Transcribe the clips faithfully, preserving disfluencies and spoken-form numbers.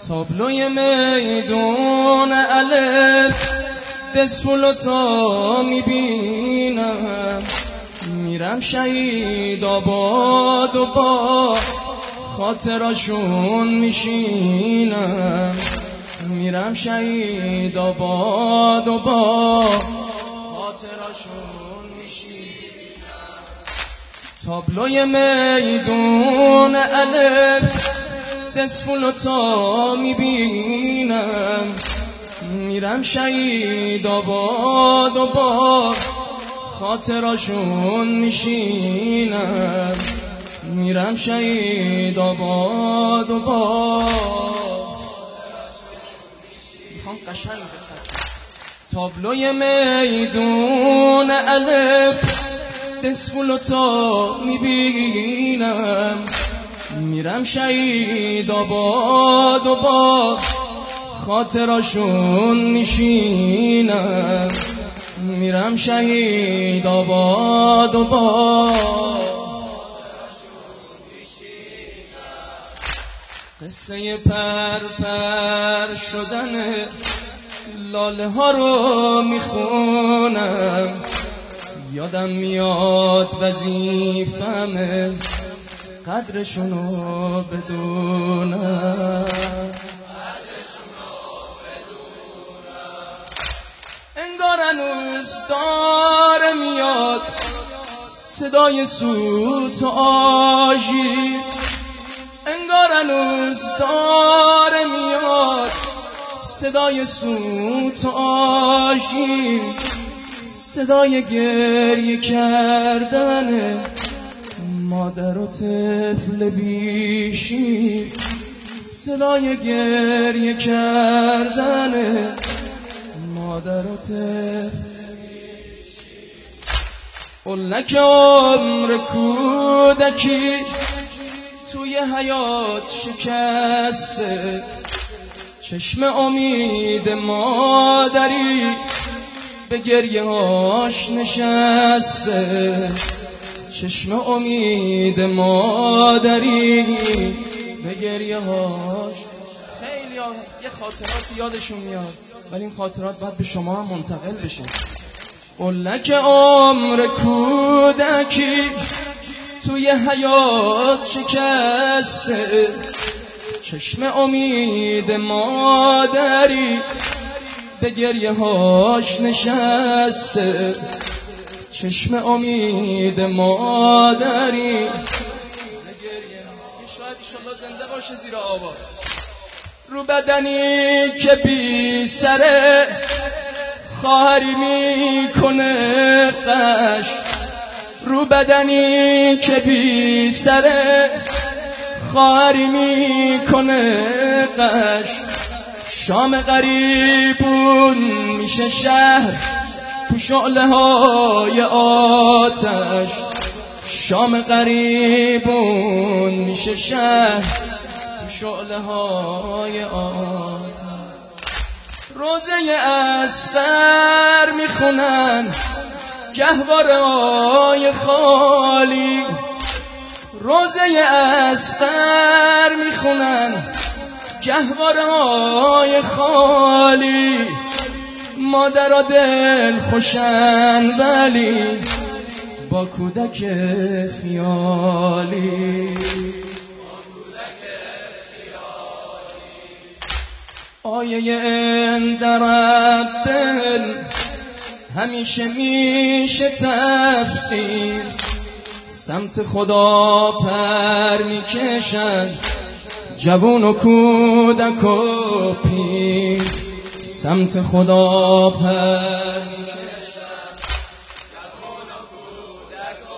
تابلوی میدون الف دسفلوتا میبینم، میرم شهید آباد و با خاطراشون میشینم، میرم شهید آباد و با خاطراشون میشینم. تابلوی میدون الف دسفلوتا میبینم، میرم شهید آباد و با خاطراشون میشینم، میرم شهید آباد و با میخوام قشنگ بخونم. تابلوی میدون الف دسفلوتا میبینم، میرم شهید آباد و با خاطراشون میشینم، میرم شهید آباد و با قصه پر پر شدن لاله ها رو میخونم، یادم میاد وظیفمه قدرشونو بدونم، انگار هنوز داره میاد صدای سوت و آژیر، انگار هنوز داره میاد صدای سوت و آژیر، صدای گریه کردن مادر و طفل بیشی، صدای گریه کردن مادر و طفل بیشی. اولک عمر کودکی توی حیات شکسته، چشم امید مادری به گریه هاش نشسته، چشم امید مادری به گریه هاش. خیلی ها یه خاطراتی یادشون میاد، ولی این خاطرات باید به شما هم منتقل بشه. اولک عمر کودکی توی حیات شکسته، چشم امید مادری به گریه هاش نشسته، چشم امید مادری به گریه هاش. شاید ایشالله زنده باشه زیر آباد. رو بدنی که بی سره خواهری میکنه قش، رو بدنی که بی سره خواهری میکنه قش، شام غریبون میشه شهر تو شعله های آتش، شام غریبون میشه شهر تو شعله های آتش. روزه استر میخونن گهواره های خالی، روزه استر میخونن گهواره های خالی، مادر دل خوشن ولی با کودک خیالی، آیه اندر دل همیشه میشه تفسیر، سمت خدا پر میکشن جوون و کودک و پیر، سمت خدا پر میکشن جوون و کودک و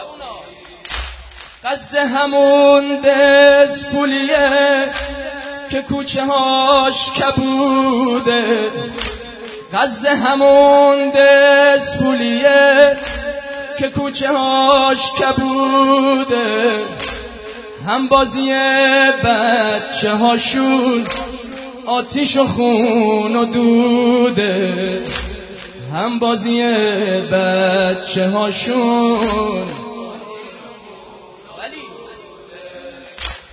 پیر. قصد همون دسپولیه که کوچه هاش کبوده، قصد همون دسپولیه که کوچه هاش کبوده، هم بازی بچه هاشون آتیش و خون و دوده، هم بازی بچه هاشون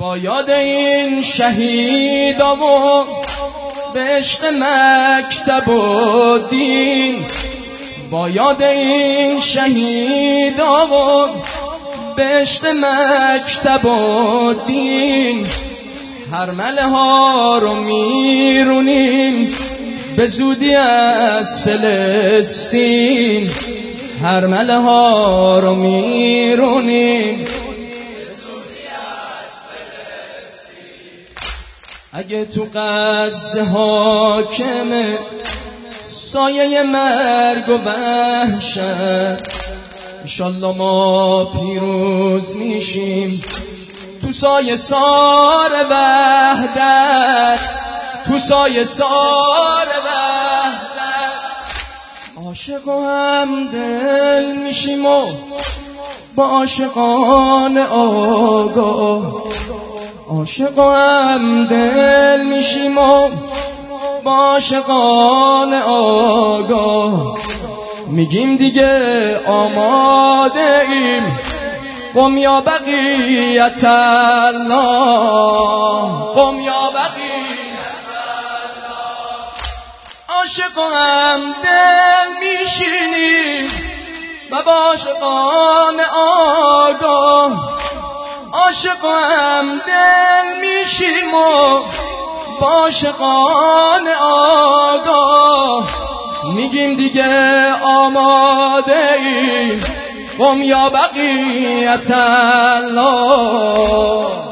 با یاد این شهیدا و به عشق مکتب و دین، با یاد این شهیدا و به عشق مکتب و دین، هرمله ها رو میرونیم به زودی از فلسطین، هرمله ها رو میرونیم به زودی از فلسطین. اگه تو غزه حاکمه سایه مرگ و وحشت، انشالله ما پیروز میشیم تو سایه سار وحدت، تو سایه سار وحدت. عاشق و همدل میشیم و با عاشقان آگاه، عاشق و همدل میشیم و با عاشقان آگاه. میگیم دیگه آماده ایم، قم یا بقیت الله، قم یا بقیت الله. عاشق و همدل میشینیم و با عاشقان آگاه، عاشق و همدل میشیم و با عاشقان آگاه. میگیم دیگه آماده ایم، قم یا بقیت الله.